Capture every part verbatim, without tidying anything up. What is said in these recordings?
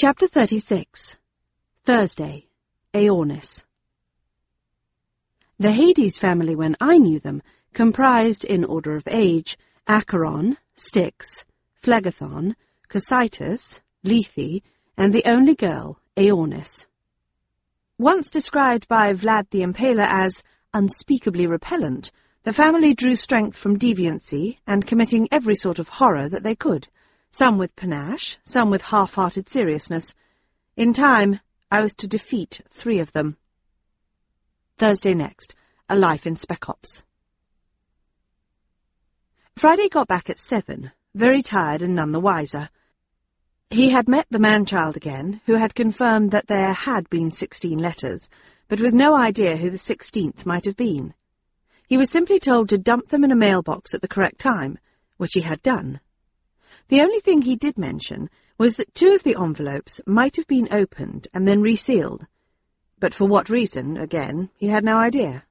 Chapter thirty-six. Thursday. Aeonis. The Hades family, when I knew them, comprised, in order of age, Acheron, Styx, Phlegethon, Cocytus, Lethe, and the only girl, Aeonis. Once described by Vlad the Impaler as unspeakably repellent, the family drew strength from deviancy and committing every sort of horror that they could, some with panache, some with half-hearted seriousness. In time, I was to defeat three of them. Thursday next, a life in Spec Ops. Friday got back at seven, very tired and none the wiser. He had met the man-child again, who had confirmed that there had been sixteen letters, but with no idea who the sixteenth might have been. He was simply told to dump them in a mailbox at the correct time, which he had done. The only thing he did mention was that two of the envelopes might have been opened and then resealed, but for what reason, again, he had no idea.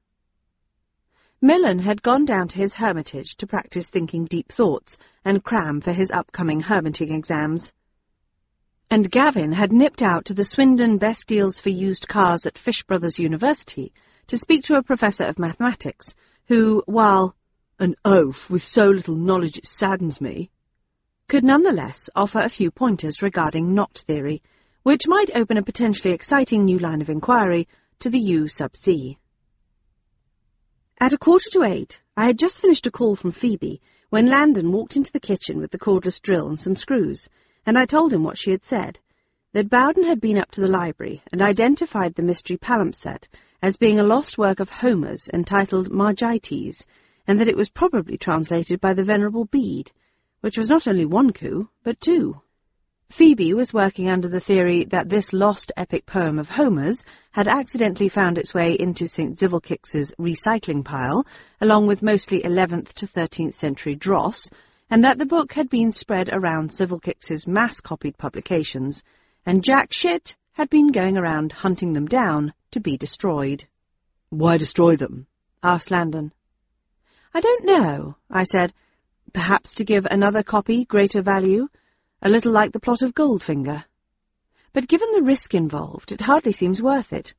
Millen had gone down to his hermitage to practice thinking deep thoughts and cram for his upcoming hermiting exams. And Gavin had nipped out to the Swindon Best Deals for Used Cars at Fish Brothers University to speak to a professor of mathematics, who, while an oaf with so little knowledge it saddens me, could nonetheless offer a few pointers regarding knot theory, which might open a potentially exciting new line of inquiry to the U sub C. At a quarter to eight, I had just finished a call from Phoebe when Landon walked into the kitchen with the cordless drill and some screws, and I told him what she had said, that Bowden had been up to the library and identified the mystery palimpsest as being a lost work of Homer's entitled Margites, and that it was probably translated by the Venerable Bede, which was not only one coup, but two. Phoebe was working under the theory that this lost epic poem of Homer's had accidentally found its way into Saint Zivelkix's recycling pile, along with mostly eleventh to thirteenth century dross, and that the book had been spread around Zivelkix's mass-copied publications, and Jack Shit had been going around hunting them down to be destroyed. "Why destroy them?" asked Landon. "I don't know," I said. "Perhaps to give another copy greater value, a little like the plot of Goldfinger. But given the risk involved, it hardly seems worth it.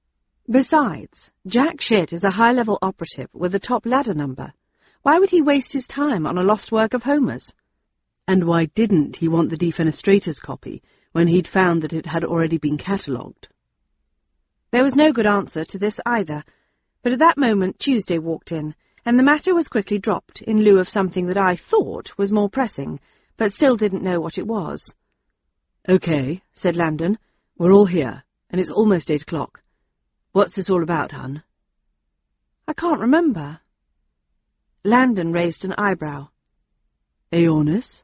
Besides, Jack Shit is a high-level operative with a top ladder number. Why would he waste his time on a lost work of Homer's? And why didn't he want the defenestrator's copy when he'd found that it had already been catalogued?" There was no good answer to this either, but at that moment Tuesday walked in, and the matter was quickly dropped in lieu of something that I thought was more pressing, but still didn't know what it was. "Okay," said Landon. "We're all here, and it's almost eight o'clock. What's this all about, hun?" "I can't remember." Landon raised an eyebrow. "Aeonis?"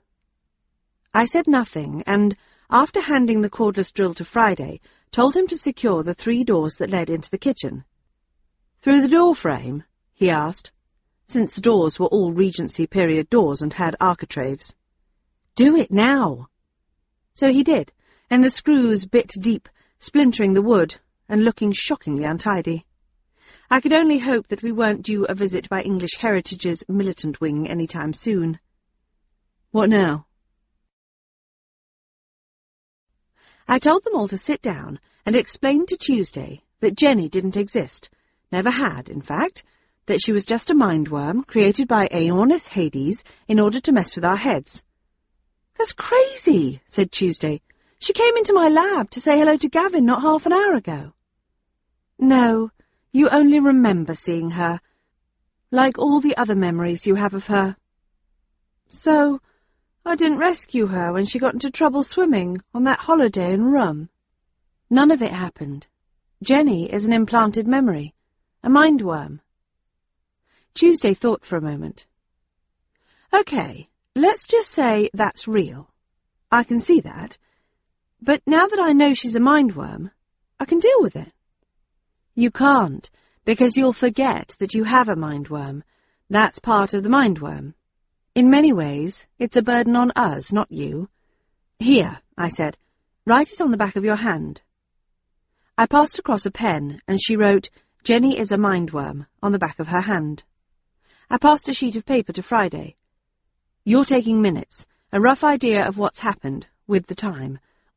I said nothing, and, after handing the cordless drill to Friday, told him to secure the three doors that led into the kitchen. "Through the door frame?" he asked, since the doors were all Regency period doors and had architraves. "Do it now." So he did, and the screws bit deep, splintering the wood, and looking shockingly untidy. I could only hope that we weren't due a visit by English Heritage's militant wing any time soon. "What now?" I told them all to sit down and explained to Tuesday that Jenny didn't exist, never had, in fact, that she was just a mindworm created by Aeonis Hades in order to mess with our heads. "That's crazy," said Tuesday. "She came into my lab to say hello to Gavin not half an hour ago." "No, you only remember seeing her, like all the other memories you have of her." "So, I didn't rescue her when she got into trouble swimming on that holiday in Rum?" "None of it happened. Jenny is an implanted memory, a mindworm." Tuesday thought for a moment. "Okay, let's just say that's real. I can see that. But now that I know she's a mindworm, I can deal with it." "You can't, because you'll forget that you have a mindworm. That's part of the mindworm. In many ways, it's a burden on us, not you. Here," I said, "write it on the back of your hand." I passed across a pen, and she wrote, "Jenny is a mindworm," on the back of her hand. I passed a sheet of paper to Friday. "You're taking minutes, a rough idea of what's happened, with the time,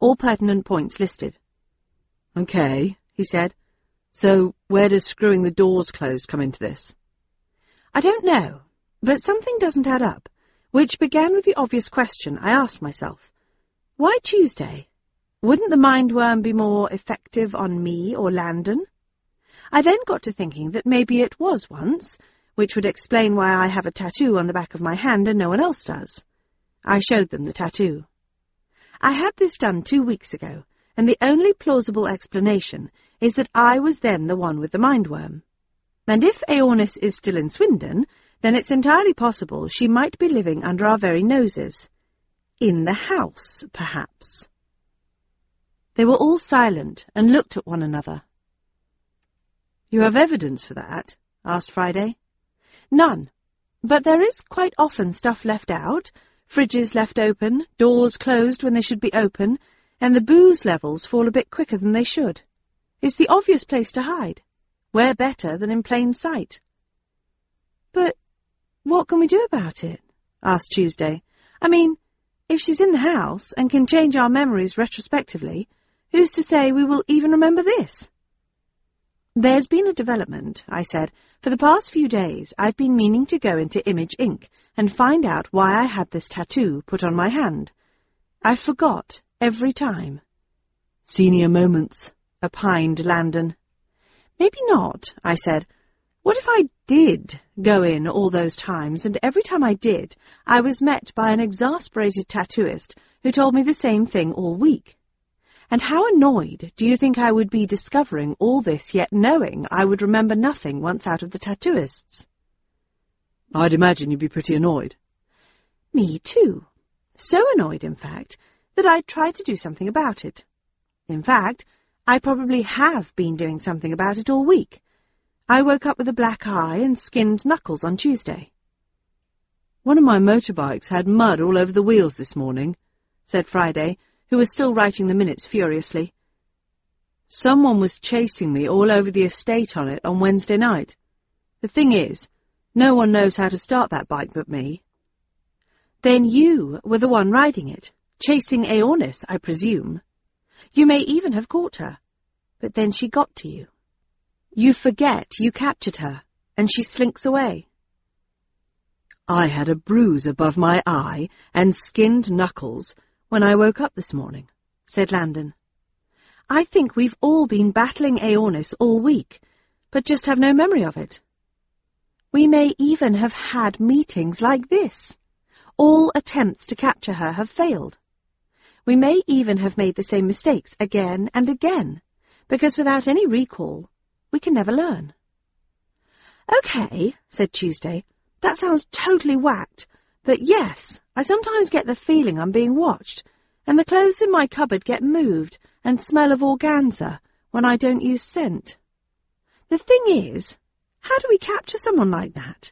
all pertinent points listed. "Okay," he said. "So where does screwing the doors closed come into this?" I don't know, but something doesn't add up, which began with the obvious question I asked myself. Why Tuesday? Wouldn't the mindworm be more effective on me or Landon? I then got to thinking that maybe it was once, which would explain why I have a tattoo on the back of my hand and no one else does. I showed them the tattoo. I had this done two weeks ago, and the only plausible explanation is that I was then the one with the mindworm. And if Aeonis is still in Swindon, then it's entirely possible she might be living under our very noses. In the house, perhaps. They were all silent and looked at one another. "You have evidence for that?" asked Friday. "None. But there is quite often stuff left out, fridges left open, doors closed when they should be open, and the booze levels fall a bit quicker than they should. It's the obvious place to hide. Where better than in plain sight?" "But what can we do about it?" asked Tuesday. "I mean, if she's in the house and can change our memories retrospectively, who's to say we will even remember this?" "There's been a development," I said. "For the past few days I've been meaning to go into Image Ink and find out why I had this tattoo put on my hand. I forgot every time." "Senior moments," opined Landon. "Maybe not," I said. "What if I did go in all those times, and every time I did, I was met by an exasperated tattooist who told me the same thing all week? And how annoyed do you think I would be discovering all this, yet knowing I would remember nothing once out of the tattooists?" "I'd imagine you'd be pretty annoyed." "Me too. So annoyed, in fact, that I'd try to do something about it. In fact, I probably have been doing something about it all week. I woke up with a black eye and skinned knuckles on Tuesday." "One of my motorbikes had mud all over the wheels this morning," said Friday, who was still writing the minutes furiously. "Someone was chasing me all over the estate on it on Wednesday night. The thing is, no one knows how to start that bike but me." "Then you were the one riding it, chasing Aeonis, I presume. You may even have caught her, but then she got to you. You forget you captured her, and she slinks away." "I had a bruise above my eye and skinned knuckles when I woke up this morning," said Landon. "I think we've all been battling Aeonis all week, but just have no memory of it. We may even have had meetings like this. All attempts to capture her have failed. We may even have made the same mistakes again and again, because without any recall, we can never learn." "Okay," said Tuesday. "That sounds totally whacked, but yes, I sometimes get the feeling I'm being watched, and the clothes in my cupboard get moved and smell of organza when I don't use scent. The thing is, how do we capture someone like that?"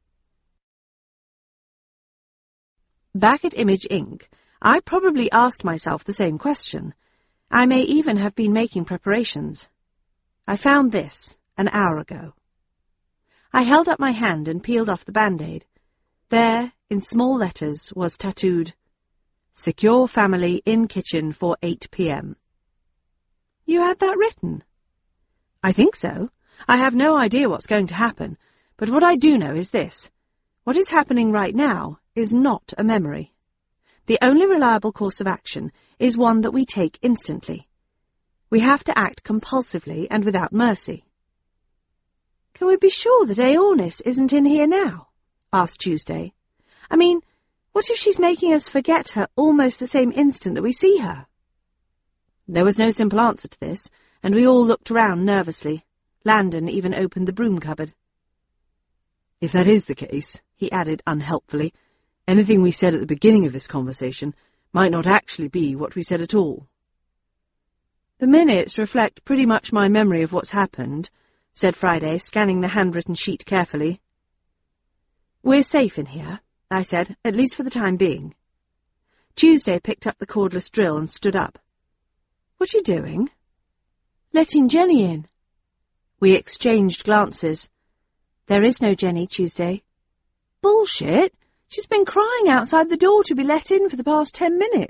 Back at Image Ink, I probably asked myself the same question. I may even have been making preparations. I found this an hour ago. I held up my hand and peeled off the Band-Aid. There, in small letters, was tattooed, "Secure family in kitchen for eight p m" "You had that written?" "I think so. I have no idea what's going to happen, but what I do know is this. What is happening right now is not a memory. The only reliable course of action is one that we take instantly. We have to act compulsively and without mercy." "Can we be sure that Aeonis isn't in here now?" asked Tuesday. "I mean, what if she's making us forget her almost the same instant that we see her?" There was no simple answer to this, and we all looked around nervously. Landon even opened the broom cupboard. "If that is the case," he added unhelpfully, "anything we said at the beginning of this conversation might not actually be what we said at all." "The minutes reflect pretty much my memory of what's happened," said Friday, scanning the handwritten sheet carefully. "We're safe in here," I said, "at least for the time being." Tuesday picked up the cordless drill and stood up. "What are you doing?" "Letting Jenny in." We exchanged glances. "There is no Jenny, Tuesday." "Bullshit! She's been crying outside the door to be let in for the past ten minutes,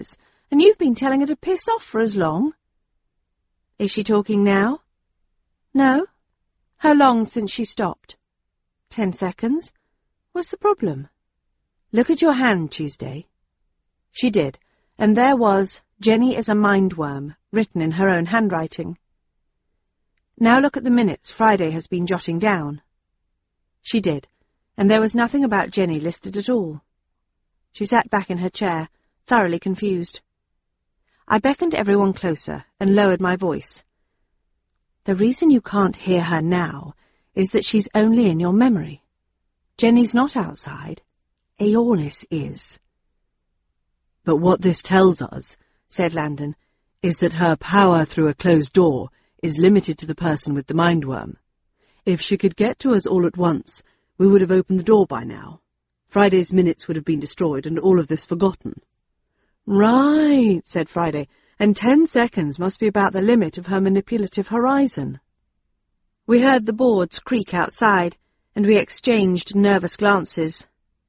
and you've been telling her to piss off for as long. Is she talking now? No. How long since she stopped? Ten seconds. What's the problem? Look at your hand, Tuesday. She did, and there was, Jenny is a mindworm, written in her own handwriting. Now look at the minutes Friday has been jotting down. She did, and there was nothing about Jenny listed at all. She sat back in her chair, thoroughly confused. I beckoned everyone closer and lowered my voice. The reason you can't hear her now is that she's only in your memory. Jenny's not outside. Aeonis is. But what this tells us, said Landon, is that her power through a closed door is limited to the person with the mindworm. If she could get to us all at once, we would have opened the door by now. Friday's minutes would have been destroyed and all of this forgotten. Right, said Friday, and ten seconds must be about the limit of her manipulative horizon. We heard the boards creak outside, and we exchanged nervous glances.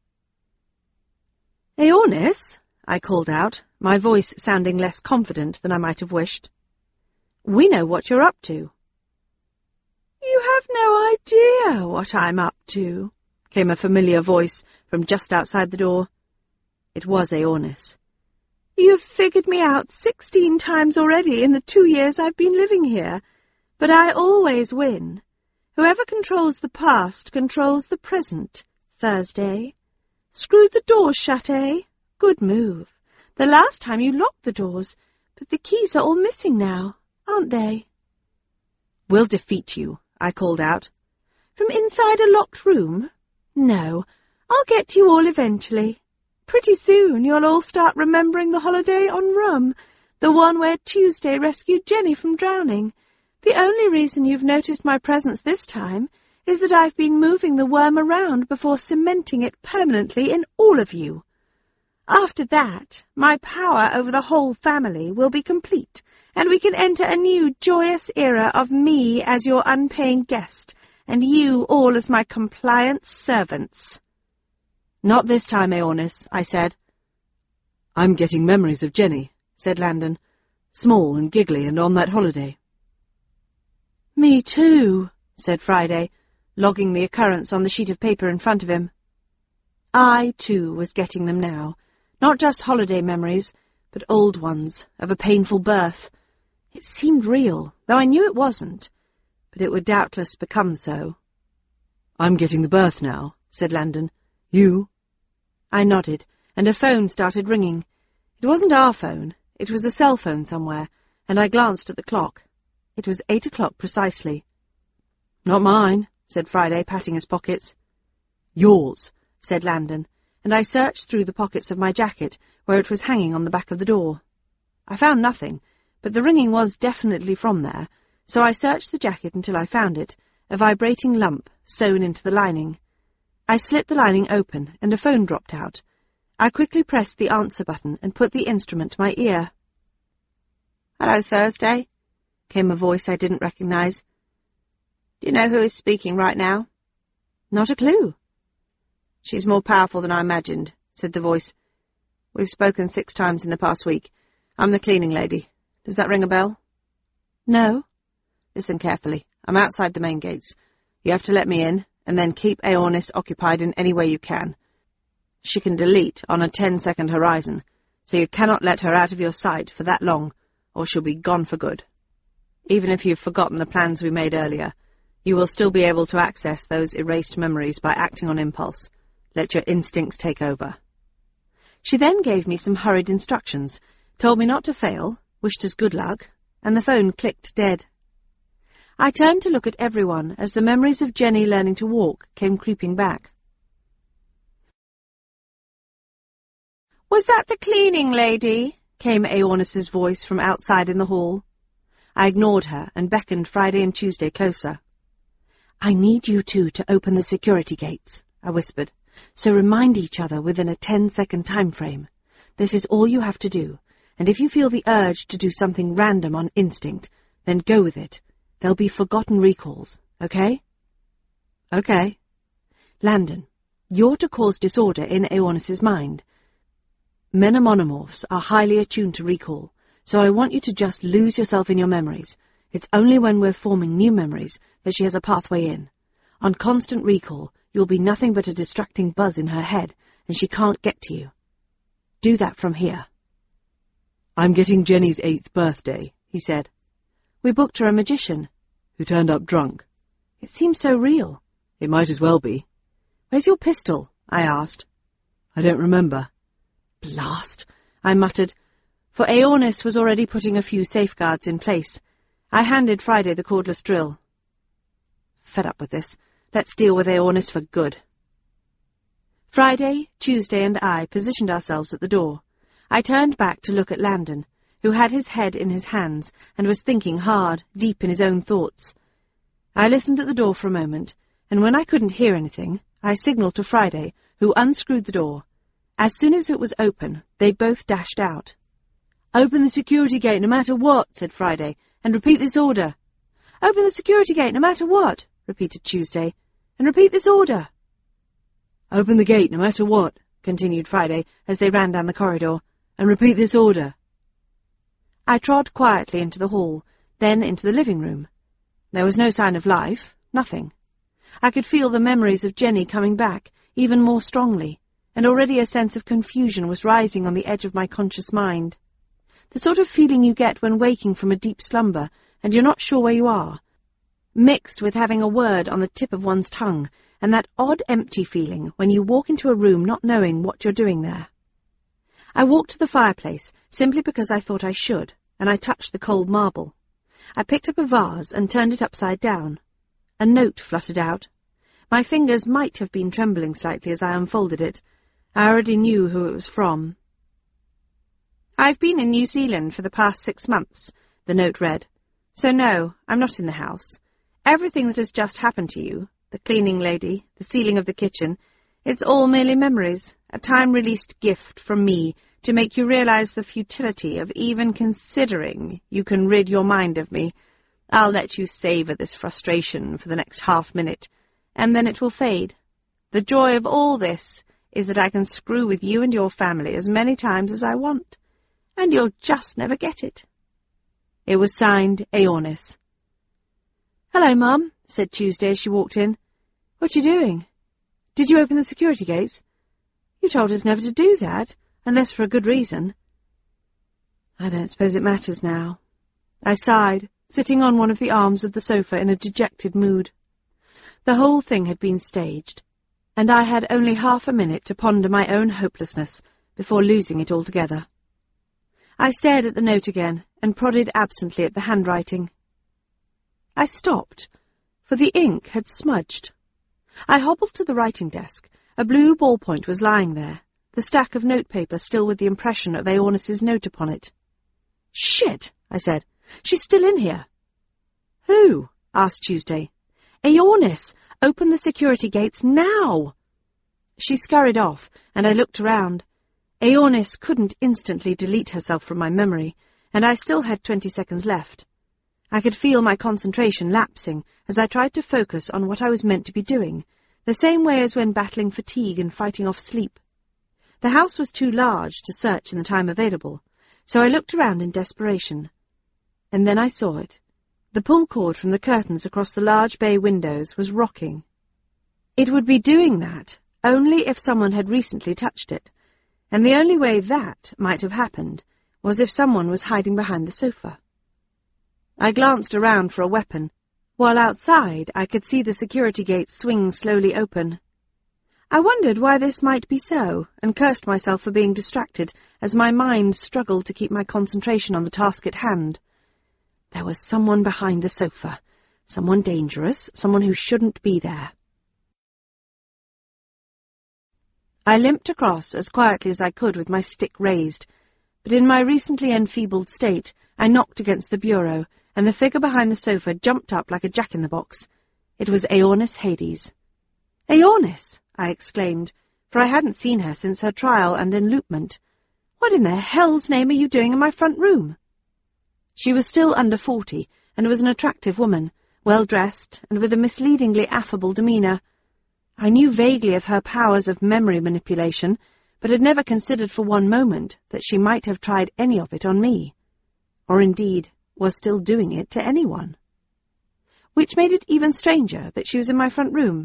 Aeonis, I called out, my voice sounding less confident than I might have wished. We know what you're up to. You have no idea what I'm up to, came a familiar voice from just outside the door. It was Aeonis. You've figured me out sixteen times already in the two years I've been living here, but I always win. Whoever controls the past controls the present, Thursday. Screwed the doors shut, eh? Good move. The last time you locked the doors, but the keys are all missing now, aren't they? We'll defeat you, I called out. From inside a locked room? No, I'll get to you all eventually. Pretty soon you'll all start remembering the holiday on Rum, the one where Tuesday rescued Jenny from drowning. The only reason you've noticed my presence this time is that I've been moving the worm around before cementing it permanently in all of you. After that, my power over the whole family will be complete, and we can enter a new joyous era of me as your unpaying guest, and you all as my compliant servants. Not this time, Aeonis, I said. I'm getting memories of Jenny, said Landon, small and giggly and on that holiday. Me too, said Friday, logging the occurrence on the sheet of paper in front of him. I, too, was getting them now, not just holiday memories, but old ones, of a painful birth. It seemed real, though I knew it wasn't, but it would doubtless become so. I'm getting the birth now, said Landon. You? I nodded, and a phone started ringing. It wasn't our phone, it was a cell phone somewhere, and I glanced at the clock. It was eight o'clock precisely. Not mine, said Friday, patting his pockets. Yours, said Landon, and I searched through the pockets of my jacket, where it was hanging on the back of the door. I found nothing, but the ringing was definitely from there, so I searched the jacket until I found it, a vibrating lump sewn into the lining. I slit the lining open, and a phone dropped out. I quickly pressed the answer button and put the instrument to my ear. "Hello, Thursday," came a voice I didn't recognize. "Do you know who is speaking right now?" "Not a clue." "She's more powerful than I imagined," said the voice. "We've spoken six times in the past week. I'm the cleaning lady. Does that ring a bell?" "No." "Listen carefully. I'm outside the main gates. You have to let me in, and then keep Aeonis occupied in any way you can. She can delete on a ten-second horizon, so you cannot let her out of your sight for that long, or she'll be gone for good. Even if you've forgotten the plans we made earlier, you will still be able to access those erased memories by acting on impulse. Let your instincts take over." She then gave me some hurried instructions, told me not to fail, wished us good luck, and the phone clicked dead. I turned to look at everyone as the memories of Jenny learning to walk came creeping back. "Was that the cleaning lady?" came Aeonis's voice from outside in the hall. I ignored her and beckoned Friday and Tuesday closer. "I need you two to open the security gates," I whispered, "so remind each other within a ten-second time frame. This is all you have to do, and if you feel the urge to do something random on instinct, then go with it. There'll be forgotten recalls, okay?" "Okay." "Landon, you're to cause disorder in Aeonis's mind. Menomonomorphs are highly attuned to recall, so I want you to just lose yourself in your memories. It's only when we're forming new memories that she has a pathway in. On constant recall, you'll be nothing but a distracting buzz in her head, and she can't get to you. Do that from here." "I'm getting Jenny's eighth birthday," he said. "We booked her a magician." "Who turned up drunk." "It seems so real." "It might as well be." "Where's your pistol?" I asked. "I don't remember." "Blast," I muttered, for Aeonis was already putting a few safeguards in place. I handed Friday the cordless drill. Fed up with this. Let's deal with Aeonis for good. Friday, Tuesday, and I positioned ourselves at the door. I turned back to look at Landon, who had his head in his hands and was thinking hard, deep in his own thoughts. I listened at the door for a moment, and when I couldn't hear anything, I signalled to Friday, who unscrewed the door. As soon as it was open, they both dashed out. "Open the security gate no matter what," said Friday, "and repeat this order." "Open the security gate no matter what," repeated Tuesday, "and repeat this order." "Open the gate no matter what," continued Friday as they ran down the corridor, "and repeat this order." I trod quietly into the hall, then into the living room. There was no sign of life, nothing. I could feel the memories of Jenny coming back, even more strongly, and already a sense of confusion was rising on the edge of my conscious mind. The sort of feeling you get when waking from a deep slumber, and you're not sure where you are, mixed with having a word on the tip of one's tongue, and that odd empty feeling when you walk into a room not knowing what you're doing there. I walked to the fireplace, simply because I thought I should, and I touched the cold marble. I picked up a vase and turned it upside down. A note fluttered out. My fingers might have been trembling slightly as I unfolded it. I already knew who it was from. "I've been in New Zealand for the past six months, the note read. "So no, I'm not in the house. Everything that has just happened to you, the cleaning lady, the sealing of the kitchen, it's all merely memories, a time-released gift from me to make you realize the futility of even considering you can rid your mind of me. I'll let you savor this frustration for the next half-minute, and then it will fade. The joy of all this is that I can screw with you and your family as many times as I want, and you'll just never get it." It was signed Aeonis. "Hello, Mum," said Tuesday as she walked in. "What you doing? Did you open the security gates? You told us never to do that, unless for a good reason." "I don't suppose it matters now." I sighed, sitting on one of the arms of the sofa in a dejected mood. The whole thing had been staged, and I had only half a minute to ponder my own hopelessness before losing it altogether. I stared at the note again and prodded absently at the handwriting. I stopped, for the ink had smudged. I hobbled to the writing desk. A blue ballpoint was lying there, the stack of notepaper still with the impression of Aeonis's note upon it. "Shit," I said. "She's still in here." "Who?" asked Tuesday. "Aeonis! Open the security gates now!" She scurried off, and I looked around. Aeonis couldn't instantly delete herself from my memory, and I still had twenty seconds left. I could feel my concentration lapsing as I tried to focus on what I was meant to be doing, the same way as when battling fatigue and fighting off sleep. The house was too large to search in the time available, so I looked around in desperation. And then I saw it. The pull cord from the curtains across the large bay windows was rocking. It would be doing that only if someone had recently touched it, and the only way that might have happened was if someone was hiding behind the sofa. I glanced around for a weapon, while outside I could see the security gates swing slowly open. I wondered why this might be so, and cursed myself for being distracted as my mind struggled to keep my concentration on the task at hand. There was someone behind the sofa, someone dangerous, someone who shouldn't be there. I limped across as quietly as I could with my stick raised, but in my recently enfeebled state I knocked against the bureau, and the figure behind the sofa jumped up like a jack-in-the-box. It was Aeonis Hades. "Aeonis!" I exclaimed, for I hadn't seen her since her trial and enloopment. "What in the hell's name are you doing in my front room?" She was still under forty, and was an attractive woman, well-dressed, and with a misleadingly affable demeanour. I knew vaguely of her powers of memory manipulation, but had never considered for one moment that she might have tried any of it on me, or indeed was still doing it to anyone. Which made it even stranger that she was in my front room.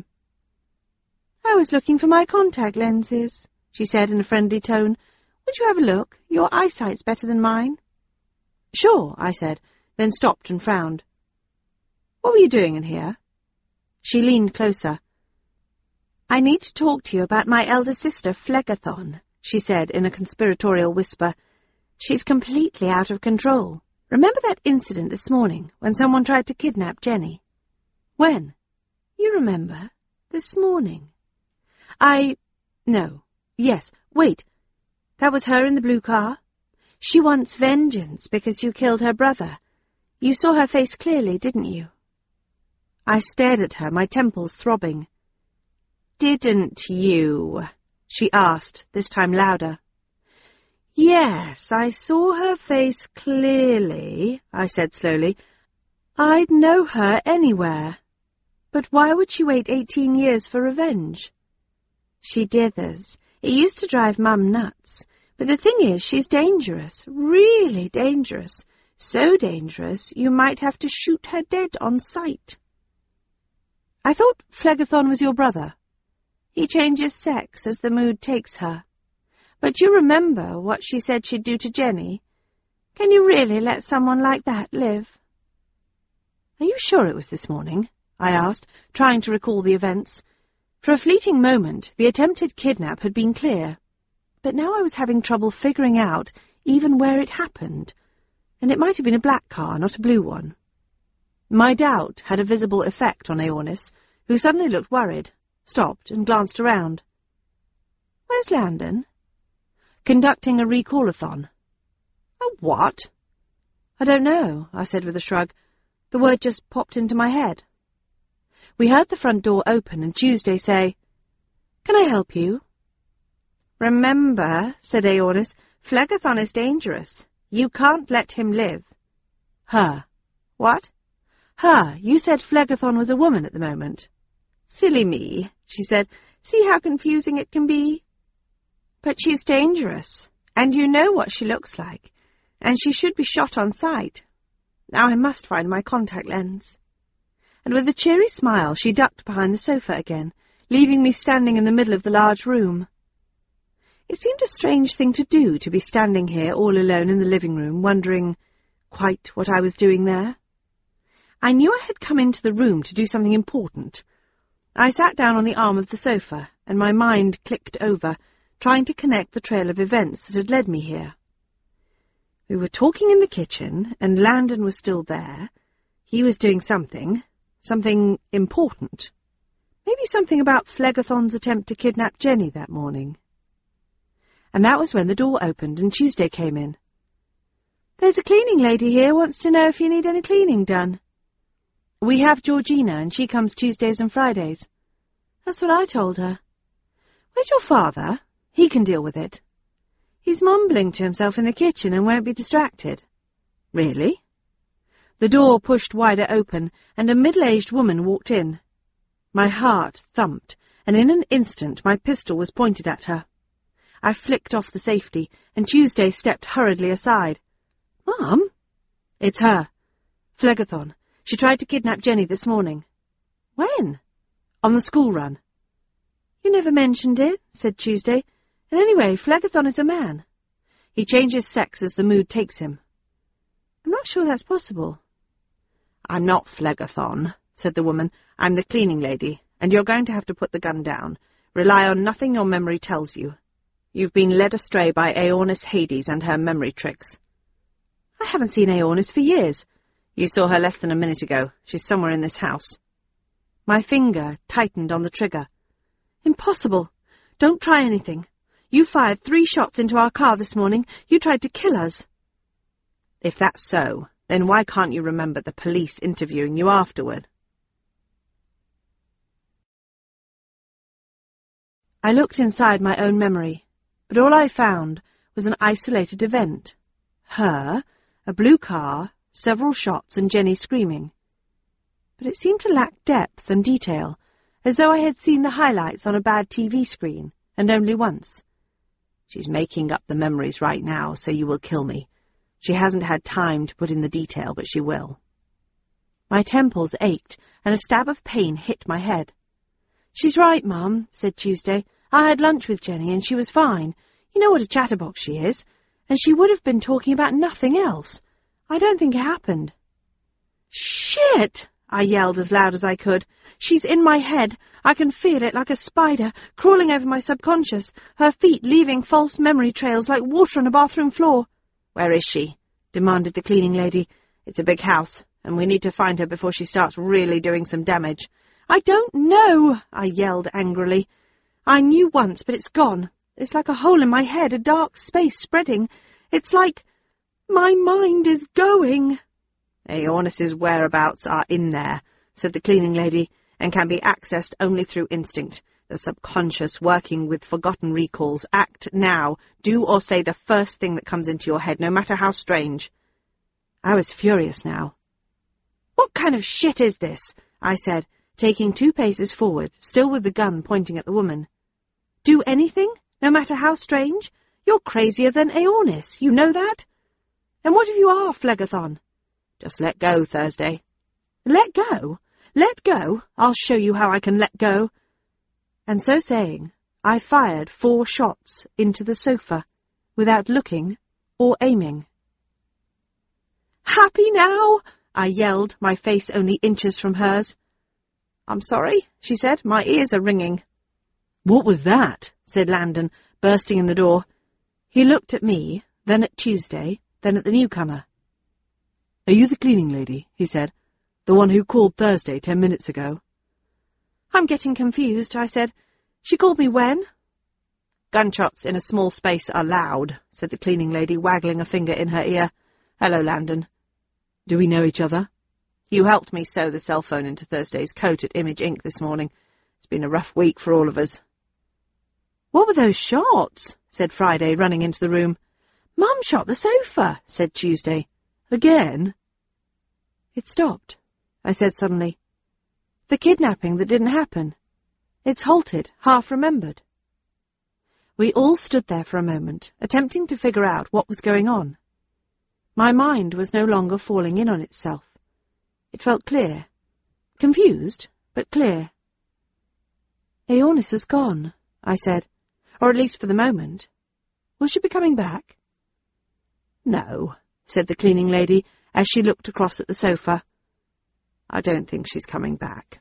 "I was looking for my contact lenses," she said in a friendly tone. "Would you have a look? Your eyesight's better than mine." "Sure," I said, then stopped and frowned. "What were you doing in here?" She leaned closer. "I need to talk to you about my elder sister, Phlegethon," she said in a conspiratorial whisper. "She's completely out of control. Remember that incident this morning when someone tried to kidnap Jenny?" "When?" "You remember? This morning." I... No. Yes. Wait. That was her in the blue car? She wants vengeance because you killed her brother. You saw her face clearly, didn't you?" I stared at her, my temples throbbing. "Didn't you?" she asked, this time louder. "Yes, I saw her face clearly," I said slowly. "I'd know her anywhere. But why would she wait eighteen years for revenge?" "She dithers. It used to drive Mum nuts. But the thing is, she's dangerous, really dangerous. So dangerous, you might have to shoot her dead on sight." "I thought Phlegethon was your brother." "He changes sex as the mood takes her. But you remember what she said she'd do to Jenny? Can you really let someone like that live?" "Are you sure it was this morning?" I asked, trying to recall the events. For a fleeting moment, the attempted kidnap had been clear. But now I was having trouble figuring out even where it happened, and it might have been a black car, not a blue one. My doubt had a visible effect on Aeornis, who suddenly looked worried, stopped and glanced around. "Where's Landon?" "Conducting a recall-a-thon." "A what?" "I don't know," I said with a shrug. The word just popped into my head. We heard the front door open and Tuesday say, "Can I help you?" "Remember," said Aeornis, "Phlegethon is dangerous. You can't let him live." "Her." "What?" "Her. You said Phlegethon was a woman at the moment." "Silly me," she said. "See how confusing it can be?" "But she's dangerous, and you know what she looks like, and she should be shot on sight. Now I must find my contact lens." And with a cheery smile she ducked behind the sofa again, leaving me standing in the middle of the large room. It seemed a strange thing to do, to be standing here all alone in the living room, wondering quite what I was doing there. I knew I had come into the room to do something important. I sat down on the arm of the sofa, and my mind clicked over, trying to connect the trail of events that had led me here. We were talking in the kitchen, and Landon was still there. He was doing something, something important. Maybe something about Phlegethon's attempt to kidnap Jenny that morning. And that was when the door opened and Tuesday came in. "There's a cleaning lady here, wants to know if you need any cleaning done." "We have Georgina, and she comes Tuesdays and Fridays." "That's what I told her." "Where's your father? He can deal with it." "He's mumbling to himself in the kitchen and won't be distracted." "Really?" The door pushed wider open, and a middle-aged woman walked in. My heart thumped, and in an instant my pistol was pointed at her. I flicked off the safety, and Tuesday stepped hurriedly aside. "Mum?" "It's her. Phlegethon. She tried to kidnap Jenny this morning." "When?" "On the school run." "You never mentioned it," said Tuesday. "And anyway, Phlegethon is a man. He changes sex as the mood takes him." "I'm not sure that's possible." "I'm not Phlegethon," said the woman. "I'm the cleaning lady, and you're going to have to put the gun down. Rely on nothing your memory tells you. You've been led astray by Aeornis Hades and her memory tricks." "I haven't seen Aeornis for years." "You saw her less than a minute ago. She's somewhere in this house." My finger tightened on the trigger. "Impossible. Don't try anything. You fired three shots into our car this morning. You tried to kill us." "If that's so, then why can't you remember the police interviewing you afterward?" I looked inside my own memory, but all I found was an isolated event. Her, a blue car, several shots, and Jenny screaming. But it seemed to lack depth and detail, as though I had seen the highlights on a bad T V screen, and only once. She's making up the memories right now, so you will kill me. She hasn't had time to put in the detail, but she will." My temples ached, and a stab of pain hit my head. "She's right, Mum," said Tuesday. "I had lunch with Jenny, and she was fine. You know what a chatterbox she is. And she would have been talking about nothing else. I don't think it happened." "Shit!" I yelled as loud as I could. "She's in my head. I can feel it like a spider, crawling over my subconscious, her feet leaving false memory trails like water on a bathroom floor." "Where is she?" demanded the cleaning lady. "It's a big house, and we need to find her before she starts really doing some damage." "I don't know," I yelled angrily. "I knew once, but it's gone. It's like a hole in my head, a dark space spreading. It's like my mind is going." "Aeonis's whereabouts are in there," said the cleaning lady, "and can be accessed only through instinct. The subconscious working with forgotten recalls. Act now. Do or say the first thing that comes into your head, no matter how strange." I was furious now. "What kind of shit is this?" I said, taking two paces forward, still with the gun pointing at the woman. "Do anything, no matter how strange? You're crazier than Aeonis, you know that? And what if you are Phlegethon?" "Just let go, Thursday." "Let go? Let go? I'll show you how I can let go." And so saying, I fired four shots into the sofa, without looking or aiming. "Happy now?" I yelled, my face only inches from hers. "I'm sorry," she said. "My ears are ringing." "What was that?" said Landon, bursting in the door. He looked at me, then at Tuesday, then at the newcomer. "Are you the cleaning lady?" he said. "The one who called Thursday ten minutes ago?" "I'm getting confused," I said. "She called me when?" "Gunshots in a small space are loud," said the cleaning lady, waggling a finger in her ear. "Hello, Landon." "Do we know each other?" "You helped me sew the cell phone into Thursday's coat at Image Incorporated this morning. It's been a rough week for all of us." "What were those shots?" said Friday, running into the room. "Mum shot the sofa," said Tuesday. "Again?" "It stopped," I said suddenly. "The kidnapping that didn't happen. It's halted, half-remembered." We all stood there for a moment, attempting to figure out what was going on. My mind was no longer falling in on itself. It felt clear. Confused, but clear. "Aeonis has gone," I said. "Or at least for the moment. Will she be coming back?" "No," said the cleaning lady, as she looked across at the sofa. "I don't think she's coming back."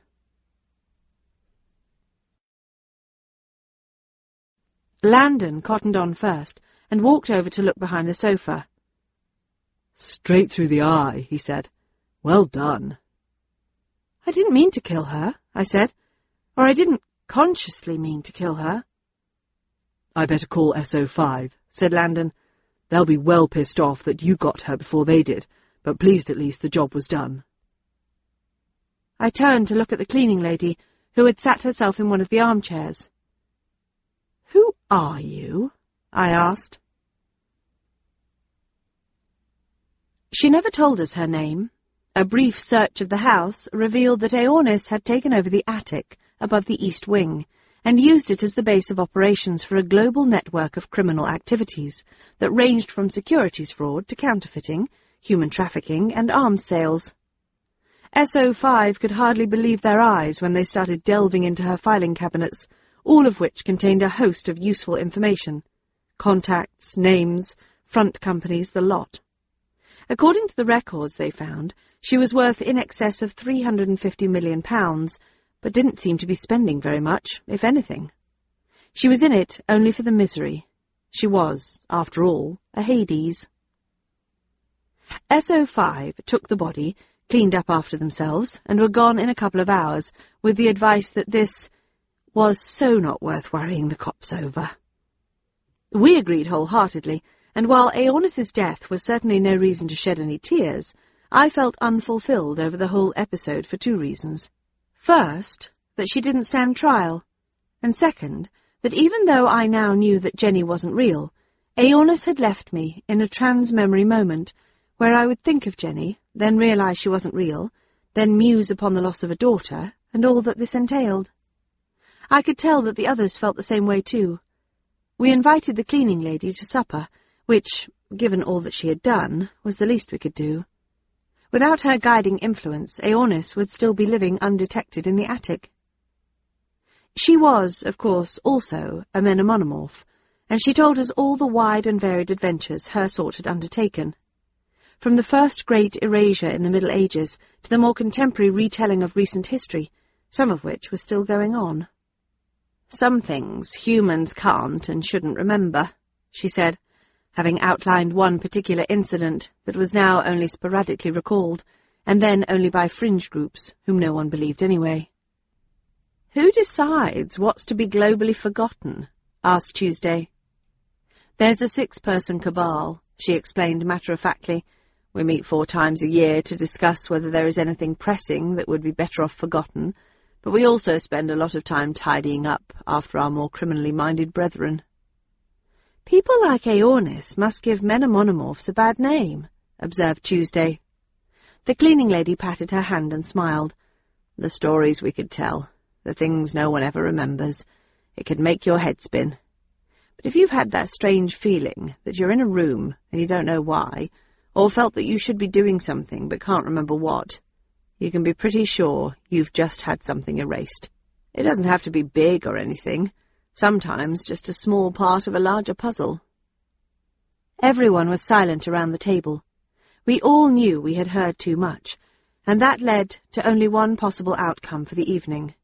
Landon cottoned on first, and walked over to look behind the sofa. "Straight through the eye," he said. "Well done." "I didn't mean to kill her," I said. "Or I didn't consciously mean to kill her." "I better call S O five, said Landon. "They'll be well pissed off that you got her before they did, but pleased at least the job was done." I turned to look at the cleaning lady, who had sat herself in one of the armchairs. "Who are you?" I asked. She never told us her name. A brief search of the house revealed that Aeonis had taken over the attic above the east wing and used it as the base of operations for a global network of criminal activities that ranged from securities fraud to counterfeiting, human trafficking, and arms sales. S O five could hardly believe their eyes when they started delving into her filing cabinets, all of which contained a host of useful information. Contacts, names, front companies, the lot. According to the records they found, she was worth in excess of three hundred and fifty million pounds, but didn't seem to be spending very much, if anything. She was in it only for the misery. She was, after all, a Hades. S O five took the body, cleaned up after themselves, and were gone in a couple of hours, with the advice that this was so not worth worrying the cops over. We agreed wholeheartedly, and while Aeonis's death was certainly no reason to shed any tears, I felt unfulfilled over the whole episode for two reasons. First, that she didn't stand trial, and second, that even though I now knew that Jenny wasn't real, Aeonis had left me in a trans-memory moment where I would think of Jenny, then realise she wasn't real, then muse upon the loss of a daughter, and all that this entailed. I could tell that the others felt the same way too. We invited the cleaning lady to supper, which, given all that she had done, was the least we could do. Without her guiding influence, Aeonis would still be living undetected in the attic. She was, of course, also a menomonomorph, and she told us all the wide and varied adventures her sort had undertaken. From the first great erasure in the Middle Ages to the more contemporary retelling of recent history, some of which was still going on. "Some things humans can't and shouldn't remember," she said, having outlined one particular incident that was now only sporadically recalled, and then only by fringe groups, whom no one believed anyway. "Who decides what's to be globally forgotten?" asked Tuesday. "There's a six-person cabal," she explained matter-of-factly. "We meet four times a year to discuss whether there is anything pressing that would be better off forgotten, but we also spend a lot of time tidying up after our more criminally-minded brethren." "People like Aeonis must give menomonomorphs a bad name," observed Tuesday. The cleaning lady patted her hand and smiled. "The stories we could tell, the things no one ever remembers, it could make your head spin. But if you've had that strange feeling that you're in a room and you don't know why, or felt that you should be doing something but can't remember what, you can be pretty sure you've just had something erased. It doesn't have to be big or anything. Sometimes just a small part of a larger puzzle." Everyone was silent around the table. We all knew we had heard too much, and that led to only one possible outcome for the evening.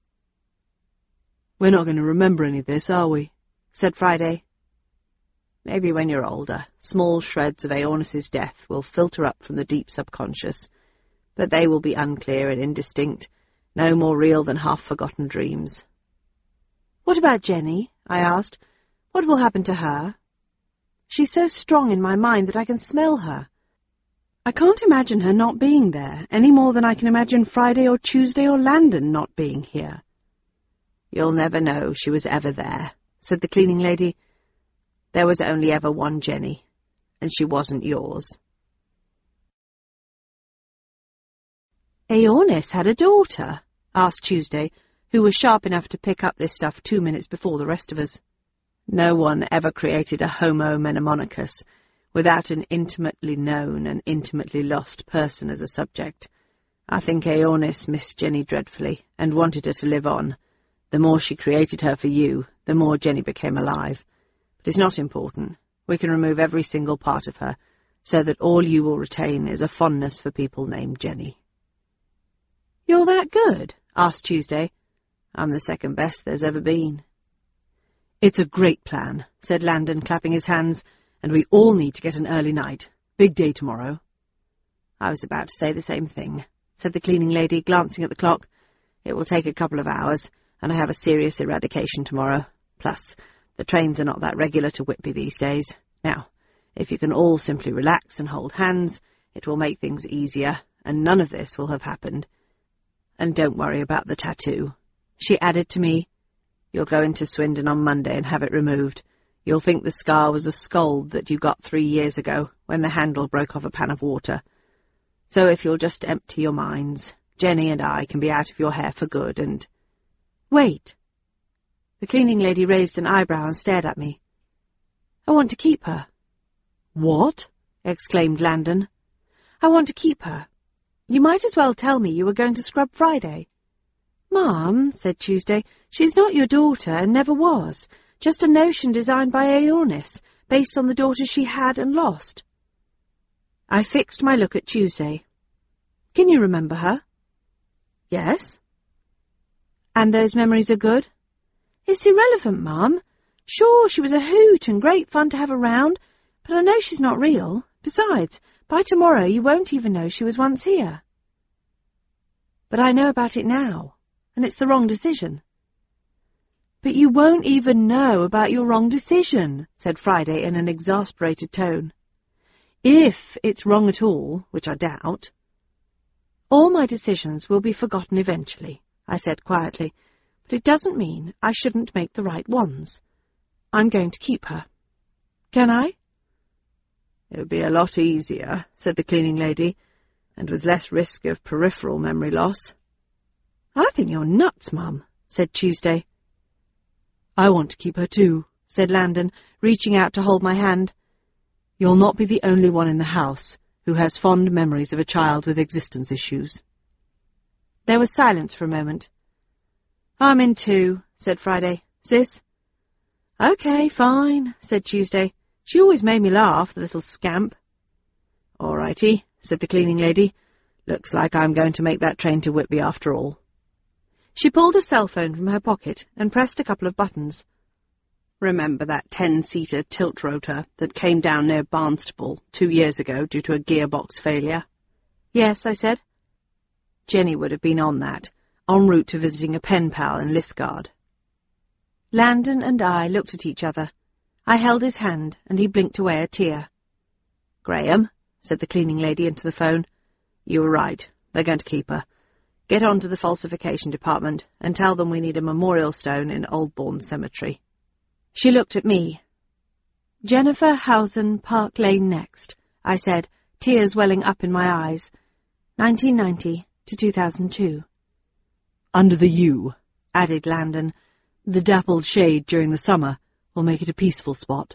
"We're not going to remember any of this, are we?" said Friday. "Maybe when you're older, small shreds of Aeonis's death will filter up from the deep subconscious, but they will be unclear and indistinct, no more real than half-forgotten dreams." "What about Jenny?" I asked. "What will happen to her? She's so strong in my mind that I can smell her. I can't imagine her not being there, any more than I can imagine Friday or Tuesday or Landon not being here." "You'll never know she was ever there," said the cleaning lady. "There was only ever one Jenny, and she wasn't yours." "Aeonis had a daughter?" asked Tuesday, who was sharp enough to pick up this stuff two minutes before the rest of us. "No one ever created a Homo mnemonicus without an intimately known and intimately lost person as a subject. I think Aeonis missed Jenny dreadfully and wanted her to live on. The more she created her for you, the more Jenny became alive. But it's not important. We can remove every single part of her, so that all you will retain is a fondness for people named Jenny." "You're that good?" asked Tuesday. "I'm the second best there's ever been." "It's a great plan," said Landon, clapping his hands, "and we all need to get an early night. Big day tomorrow." "I was about to say the same thing," said the cleaning lady, glancing at the clock. "It will take a couple of hours, and I have a serious eradication tomorrow. Plus, the trains are not that regular to Whitby these days. Now, if you can all simply relax and hold hands, it will make things easier, and none of this will have happened. And don't worry about the tattoo," she added to me. "You'll go into Swindon on Monday and have it removed. You'll think the scar was a scald that you got three years ago when the handle broke off a pan of water. So if you'll just empty your minds, Jenny and I can be out of your hair for good and—" "Wait." The cleaning lady raised an eyebrow and stared at me. "I want to keep her." "What?" exclaimed Landon. "I want to keep her. You might as well tell me you were going to scrub Friday." "Ma'am," said Tuesday, "she's not your daughter and never was. Just a notion designed by Aeonis, based on the daughters she had and lost." I fixed my look at Tuesday. "Can you remember her?" "Yes." "And those memories are good?" "It's irrelevant, Mum. Sure, she was a hoot and great fun to have around, but I know she's not real. Besides, by tomorrow you won't even know she was once here." "But I know about it now, and it's the wrong decision." "But you won't even know about your wrong decision," said Friday in an exasperated tone. "If it's wrong at all, which I doubt." "All my decisions will be forgotten eventually," I said quietly, "but it doesn't mean I shouldn't make the right ones. I'm going to keep her. Can I?" "It would be a lot easier," said the cleaning lady, "and with less risk of peripheral memory loss." "I think you're nuts, Mum," said Tuesday. "I want to keep her too," said Landon, reaching out to hold my hand. "You'll not be the only one in the house who has fond memories of a child with existence issues." There was silence for a moment. "I'm in too," said Friday. "Sis?" "OK, fine," said Tuesday. "She always made me laugh, the little scamp." "All righty," said the cleaning lady. "Looks like I'm going to make that train to Whitby after all." She pulled a cell phone from her pocket and pressed a couple of buttons. "Remember that ten-seater tilt rotor that came down near Barnstaple two years ago due to a gearbox failure?" "Yes," I said. Jenny would have been on that, en route to visiting a pen pal in Liskeard. Landon and I looked at each other. I held his hand, and he blinked away a tear. "Graham," said the cleaning lady into the phone, "you were right. They're going to keep her. Get on to the falsification department and tell them we need a memorial stone in Oldbourne Cemetery." She looked at me. "Jennifer Housen, Park Lane next," I said, tears welling up in my eyes. nineteen ninety to two thousand two. "Under the U," added Landon. "The dappled shade during the summer will make it a peaceful spot."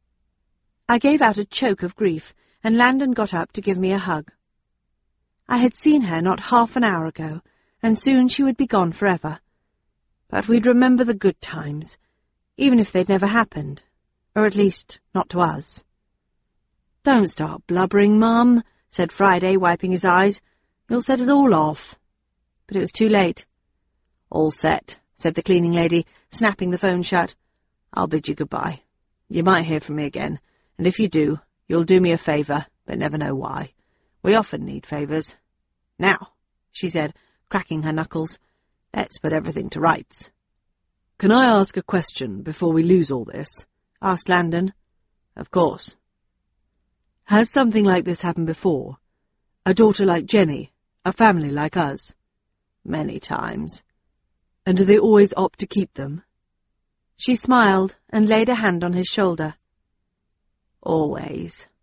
I gave out a choke of grief, and Landon got up to give me a hug. I had seen her not half an hour ago, and soon she would be gone forever. But we'd remember the good times, even if they'd never happened, or at least not to us. "Don't start blubbering, Mum," said Friday, wiping his eyes. "You'll set us all off." But it was too late. "All set," said the cleaning lady, snapping the phone shut. "I'll bid you goodbye. You might hear from me again, and if you do, you'll do me a favour, but never know why. We often need favours. Now," she said, cracking her knuckles, "let's put everything to rights." "Can I ask a question before we lose all this?" asked Landon. "Of course." "Has something like this happened before? A daughter like Jenny, a family like us?" "Many times." "And do they always opt to keep them?" She smiled and laid a hand on his shoulder. "Always."